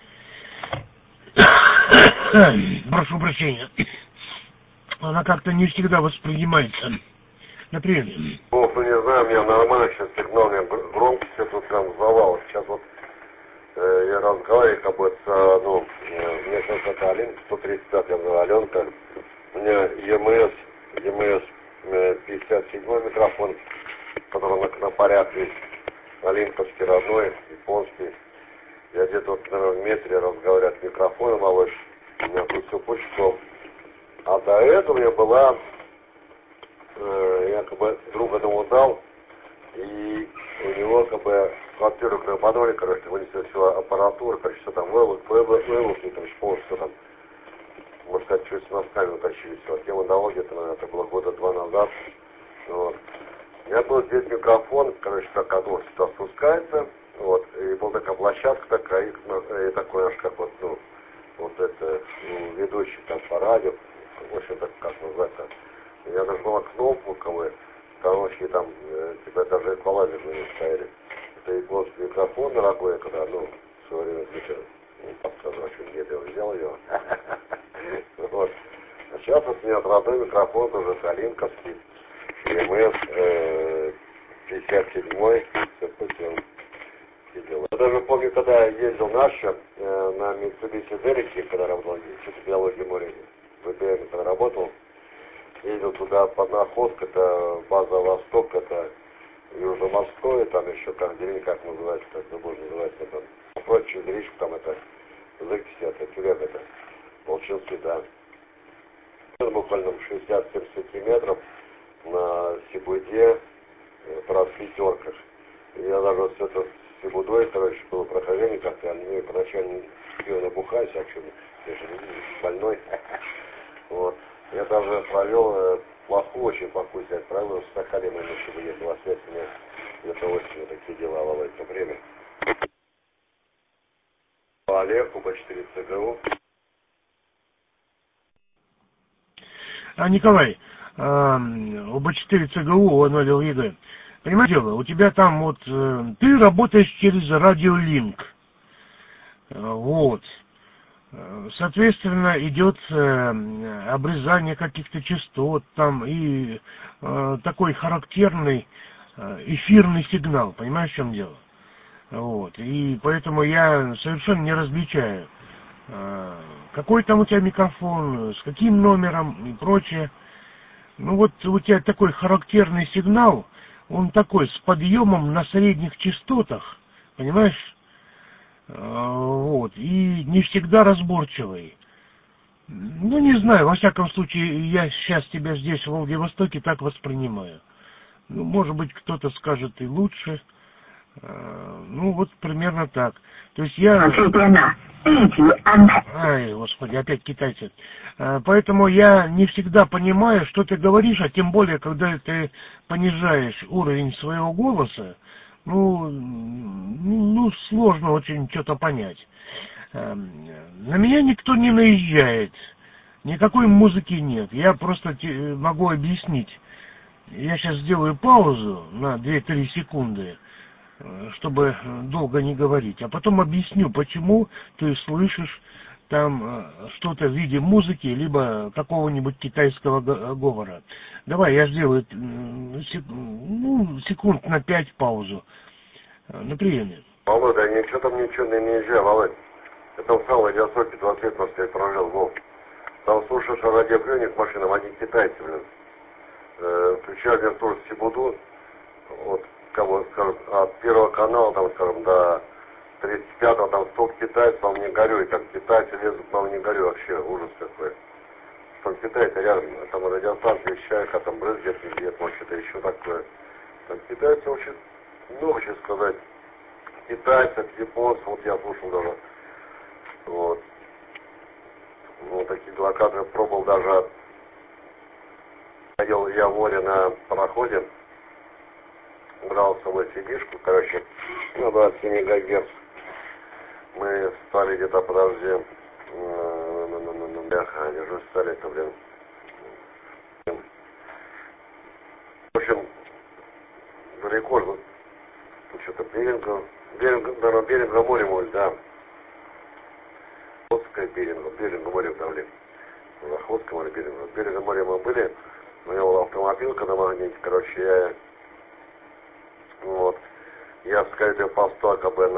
Прошу прощения. Она как-то не всегда воспринимается. Например... Ну, не знаю, у меня нормально сейчас сигнал, у меня громкость, это вот прям завал. Сейчас вот я разговариваю, как бы, ну, у меня сейчас это Аленка 135, я говорю, Аленка. У меня EMS 57 микрофон, который на порядке, олимповский родной, японский. Я где-то вот, наверное, в метре разговариваю от микрофона, малыш. У меня тут все почтом. А до этого у меня была, я как бы друга одному дал, и у него как бы квартиру к подвале, короче, вынесли всю аппаратуру, короче, что там выволокли, короче, полностью там, можно сказать, чуть с носками утащили все. Я ему дал где-то, наверное, это было года 2 назад. Вот. У меня был здесь микрофон, короче, как оно сюда спускается, вот, и была такая площадка такая, и такой аж как вот, ну, вот это, ну, ведущий там по радио, в общем, так, как называется, я нажала кнопку, короче, там, типа, даже эквалайзерные стояли. Это японский микрофон дорогой, когда, ну, в свое время не подсказывал, что нет, я взял ее. Вот. А сейчас вот у меня родной микрофон, тоже Салинковский, EMS 57-й, я даже помню, когда я ездил на Mitsubishi Zeriki, когда работал, чуть биологии моря, в ВБМ, когда работал, ездил туда под Находск, это база Восток, это Южно-Морское, там еще как деревня, как называется, как забыл, называется, там, против речку, там это, Зыкси, это тюрек, это, Волчинский, да. Это буквально 60-70 сантиметров на Сибуде, про пятерках. Я даже вот это с Сибудой, короче, было прохождение как-то, я не поначалу не успел набухать, а что, я же больной. Вот. Я даже провел плохую, очень плохую связь, провел с Сахалином, чтобы не было связи, у меня где-то осенью такие дела в это время. Олег, УБ-4 ЦГУ. Николай, УБ-4 ЦГУ, ОНО ЕГЭ. Понимаешь дело, у тебя там вот, ты работаешь через радиолинк. Вот. Соответственно, идет обрезание каких-то частот там и такой характерный эфирный сигнал. Понимаешь, в чем дело? Вот. И поэтому я совершенно не различаю, какой там у тебя микрофон, с каким номером и прочее. Ну вот у тебя такой характерный сигнал, он такой с подъемом на средних частотах, понимаешь? Вот, и не всегда разборчивый. Ну, не знаю, во всяком случае, я сейчас тебя здесь, в Владивостоке, так воспринимаю. Ну, может быть, кто-то скажет и лучше. Ну, вот примерно так. То есть я... Ай, господи, опять китайцы. Поэтому я не всегда понимаю, что ты говоришь, а тем более, когда ты понижаешь уровень своего голоса, ну, сложно очень что-то понять. На меня никто не наезжает, никакой музыки нет. Я просто могу объяснить. Я сейчас сделаю паузу на 2-3 секунды, чтобы долго не говорить, а потом объясню, почему ты слышишь там что-то в виде музыки, либо какого-нибудь китайского говора. Давай, я сделаю секунд на 5 паузу. На приеме. Володя, ничего там ничего не наезжай, Володь. Это в самом Владивостоке 20 лет просто я прожил, Вов. Там слушаешь радиоприемник машинам, они китайцы, блин. Включали мне тоже Сибуду, вот, кого, скажем, от первого канала, там, скажем, до 35-го, там столько китайцев, там не горю, и там китайцы лезут, там не горю, вообще ужас какой. Там китайцы рядом, там радиостанции вещают, а там брызгет, везде, может, что-то еще такое. Там китайцы очень много, честно сказать, китайцев, японцев, вот я слушал даже, вот. Ну, такие локаторы пробовал даже, ходил я в море на пароходе, брал с собой CD-шку, короче, на 27 ГГц. Мы стали где-то, подожди, где же стали-то, блин. В общем, далеко же, что-то Беринга море, может, да. Охотское Беринга море там, блин. Охотское море, Беринга море мы были. У меня был автомобиль, когда магните, короче, я скорее поставил как бы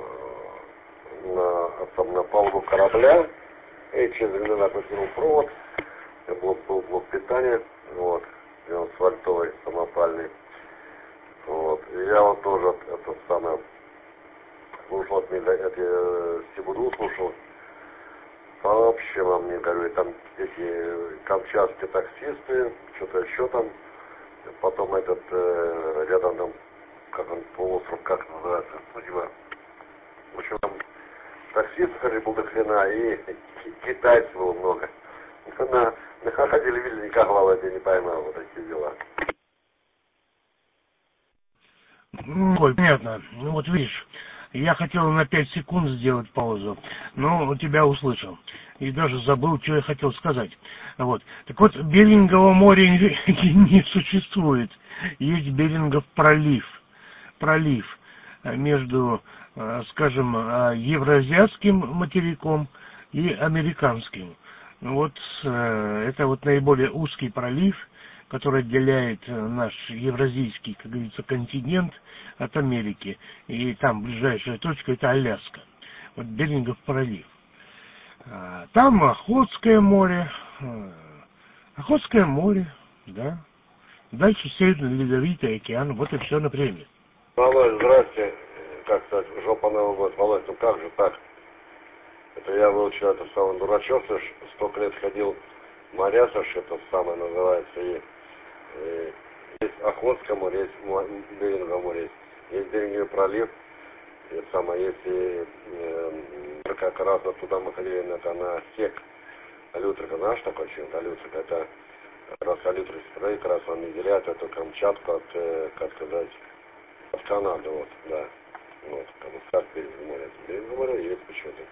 на палубу корабля, и через меня потянул провод, был блок питания, вот, и он асфальтовый, самопальный, вот, и я вот тоже это самое, слушал от меня, Сибуду слушал, вообще вам не говорю, там эти камчатские таксисты, что-то еще там, потом рядом там, как он, полуостров, как называется, в общем, там таксистов был до хрена, и китайцев было много. На телевидении никак в голове не поймал вот эти дела. Ой, понятно. Ну вот видишь, я хотел на 5 секунд сделать паузу, но тебя услышал. И даже забыл, что я хотел сказать. Вот. Так вот, Берингового моря не существует. Есть Берингов пролив. Пролив между, скажем, евразиатским материком и американским. Вот это вот наиболее узкий пролив, который отделяет наш евразийский, как говорится, континент от Америки. И там ближайшая точка — это Аляска. Вот Берингов пролив. Там Охотское море, да. Дальше Северный Ледовитый океан, вот и все на время. Володь, здрасте. Как сказать, жопа Новый год. Володь, ну как же так? Это я выучил это самое дурачок, столько лет ходил в моря, это самое называется, и есть Охотское море, есть Беринговое море, есть Беринговый пролив, и самое, есть и как раз вот туда мы ходили на Сек, Алютрика, знаешь такой чем-то, Алютрика, это как раз Алютрик, как раз он отделяет эту Камчатку от, как сказать, от Канады, вот, да, вот, как Беринговое море, Беринговое море есть почему-то.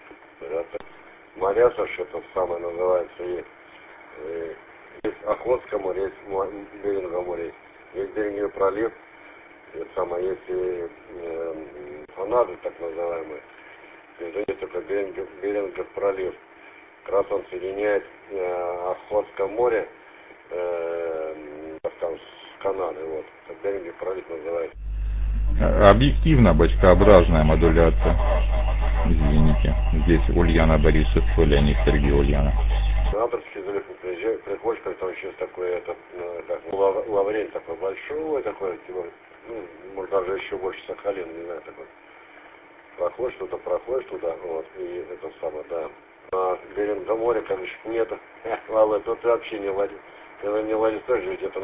Моря, это самое называется, и есть Охотское море, есть Беринговое море, есть Беринговый пролив, это самое, есть и Канады, так называемые, есть только Берингов пролив, как раз он соединяет Охотское море там, с Канадой, вот, это Берингов пролив называется. Объективно бочкообразная модуляция. Извините, здесь Ульяна Борисов, Леонид Сергей Ульяна. Авторский залив приходишь, как там сейчас такой, как Лаврень такой большой, такой, типа, ну, может даже еще больше Сахалин, не знаю, такой. Проходишь туда, вот, и это самое, да. А Беринговое море, конечно, нету. Володь, тут вообще не ладишь. Ты не ладишь тоже, где-то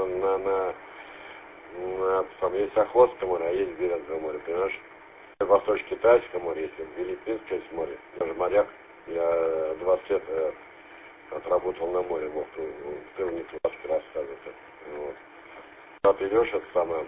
там есть Охотское море, а есть Беринговое море, понимаешь? Восточно-Китайское море есть, Филиппинское есть море. Даже моряк, я 20 лет отработал на море, вот, ты у них 20 рассказывает. Вот. Когда ты идешь, это самое,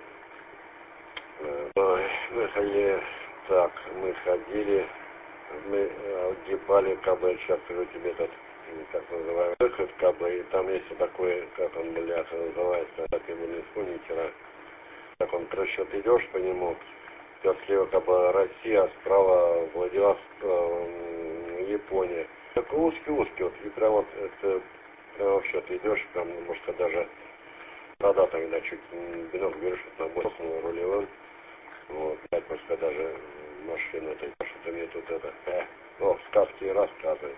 мы ходили, мы огибали КБ, сейчас скажу тебе этот, как называемый, выход КБ, и там есть такой, как он, блядь, называется, так его не вспомню, вчера. Так он, короче, вот идешь по нему, слева как бы Россия, справа Владивосток, Япония. Такой узкий, вот, и прям вот, это, прям вообще ты идешь, прям, может, даже вода там, да, чуть бинокль берешь, вот, набор рулевым, вот, опять, может, даже машина, это, что-то мне тут это, сказки рассказывает.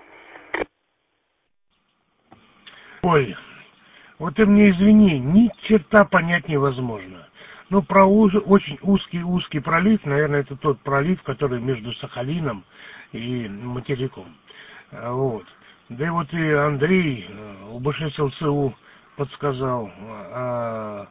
Ой, вот ты мне извини, ни черта понять невозможно. Ну, про очень узкий пролив, наверное, это тот пролив, который между Сахалином и материком. Вот. Да и вот и Андрей, УБШ СЛЦУ, подсказал о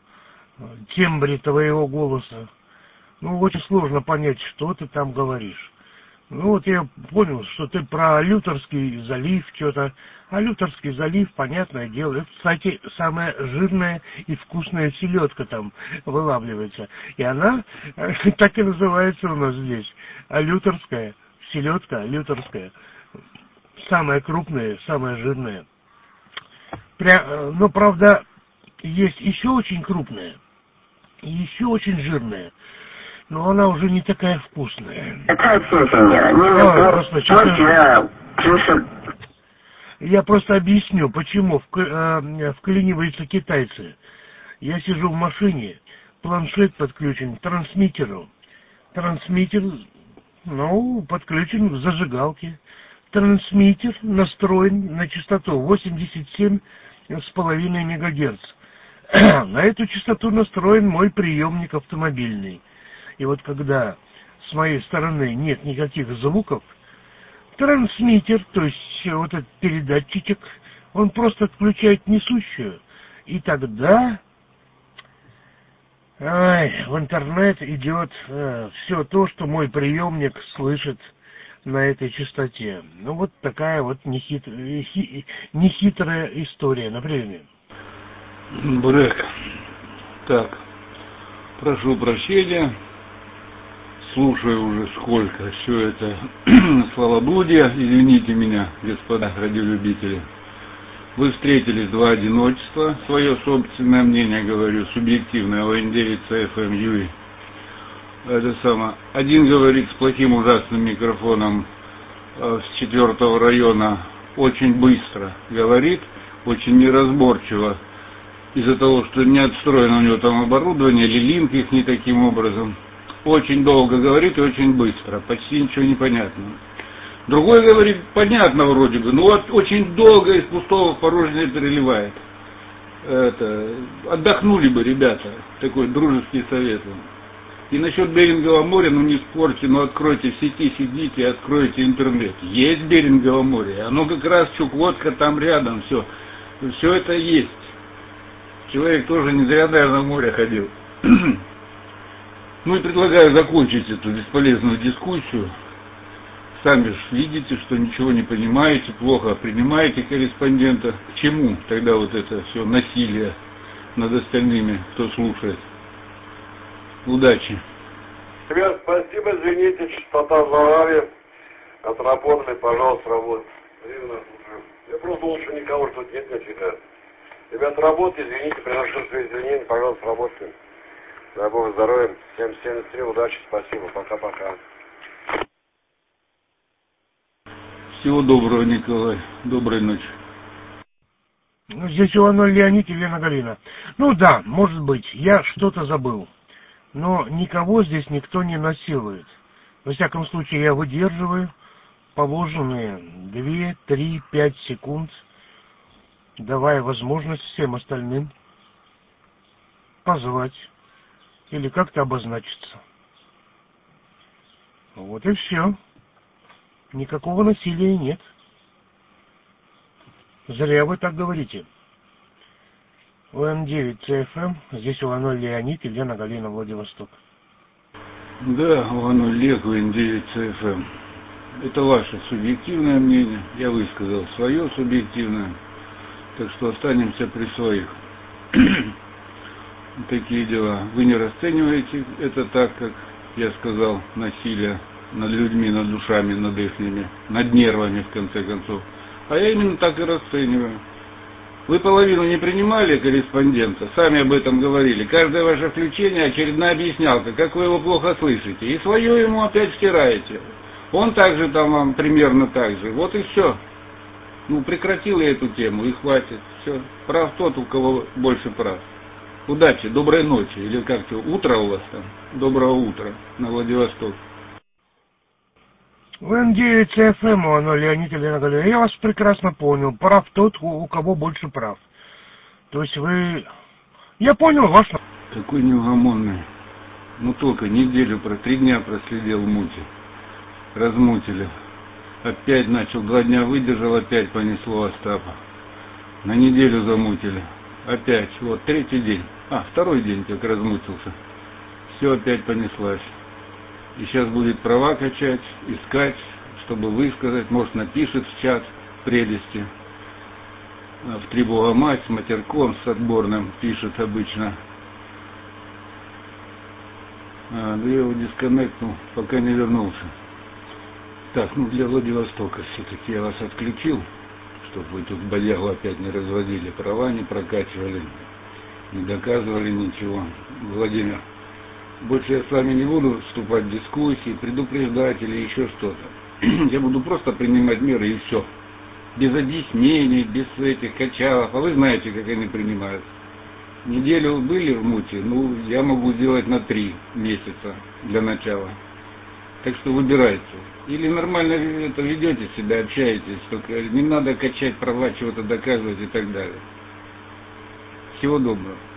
тембре твоего голоса. Ну, очень сложно понять, что ты там говоришь. Ну вот я понял, что ты про Лютерский залив что-то. А Лютерский залив, понятное дело, это, кстати, самая жирная и вкусная селедка там вылавливается. И она так и называется у нас здесь. Лютерская селедка, лютерская. Самая крупная, самая жирная. Но, правда, есть еще очень крупная и еще очень жирная. Но она уже не такая вкусная. Я просто объясню, почему вклиниваются китайцы. Я сижу в машине, планшет подключен к трансмиттеру. Трансмиттер, подключен к зажигалке. Трансмиттер настроен на частоту 87,5 МГц. На эту частоту настроен мой приемник автомобильный. И вот когда с моей стороны нет никаких звуков, трансмиттер, то есть вот этот передатчик, он просто отключает несущую. И тогда в интернет идет все то, что мой приемник слышит на этой частоте. Ну вот такая вот нехитрая история, например. Брэк. Так, прошу прощения. Слушаю уже сколько все это славоблудие. Извините меня, господа радиолюбители. Вы встретились два одиночества. Свое собственное мнение, говорю, субъективное, ОН9 ЦФМ Юрий. Это самое. Один говорит с плохим ужасным микрофоном с 4-го района, очень быстро говорит, очень неразборчиво, из-за того, что не отстроено у него там оборудование, или линк их не таким образом. Очень долго говорит и очень быстро, почти ничего не понятно. Другой говорит, понятно вроде бы, но вот очень долго из пустого в порожнее переливает. Отдохнули бы, ребята, такой дружеский совет. И насчет Берингового моря, не спорьте, откройте в сети, сидите, откройте интернет. Есть Беринговое море, оно как раз Чукотка там рядом, все это есть. Человек тоже не зря, наверное, в море ходил. И предлагаю закончить эту бесполезную дискуссию. Сами же видите, что ничего не понимаете, плохо принимаете корреспондента. К чему тогда вот это все насилие над остальными, кто слушает? Удачи. Ребят, спасибо, извините, частота в Аварии. Отработали, пожалуйста, работайте. Я просто думал, что никого тут нет, нафига. Ребят, работайте, извините, приношу свои извинения, пожалуйста, работайте. Дай Бог здоровья, всем 73, удачи, спасибо, пока-пока. Всего доброго, Николай, доброй ночи. Здесь Иванов Леонид и Лена Галина. Да, может быть, я что-то забыл. Но никого здесь никто не насилует. Во всяком случае, я выдерживаю положенные 2, 3, 5 секунд, давая возможность всем остальным позвать или как-то обозначиться. Вот и все. Никакого насилия нет. Зря вы так говорите. ОН9 ЦФМ, здесь Иванов Леонид и Лена Галина, Владивосток. Да, Иванов Лег, ОН9 ЦФМ. Это ваше субъективное мнение. Я высказал свое субъективное. Так что останемся при своих. Такие дела. Вы не расцениваете это так, как я сказал, насилие над людьми, над душами, над ихними, над нервами, в конце концов. А я именно так и расцениваю. Вы половину не принимали корреспондента, сами об этом говорили. Каждое ваше включение очередная объяснялка, как вы его плохо слышите. И свое ему опять втираете. Он также там вам примерно так же. Вот и все. Прекратил я эту тему, и хватит. Все. Прав тот, у кого больше прав. Удачи, доброй ночи. Или как-то утро у вас там. Доброго утра на Владивосток. ОН9 ЦФМ, оно Леонид и Лена Галина. Я вас прекрасно понял. Прав тот, у кого больше прав. То есть вы... Я понял ваш... Такой неугомонный. Только неделю, 3 дня проследил в муте. Размутили. Опять начал, 2 дня выдержал, опять понесло Остапа. На неделю замутили. Опять, 3-й день. 2-й день как размутился. Все опять понеслась. И сейчас будет права качать, искать, чтобы высказать. Может, напишет в чат прелести. В три бога мать, с матерком, с отборным пишет обычно. Да я его дисконнектнул, пока не вернулся. Так, ну для Владивостока все-таки я вас отключил, чтобы вы тут бодягу опять не разводили, права не прокачивали, не доказывали ничего. Владимир, больше я с вами не буду вступать в дискуссии, предупреждать или еще что-то. Я буду просто принимать меры и все. Без объяснений, без этих качалов. А вы знаете, как они принимают. Неделю были в муте, ну, я могу сделать на 3 месяца для начала. Так что выбирайте. Или нормально это ведете себя, общаетесь, только не надо качать права, чего-то доказывать и так далее. Всего доброго.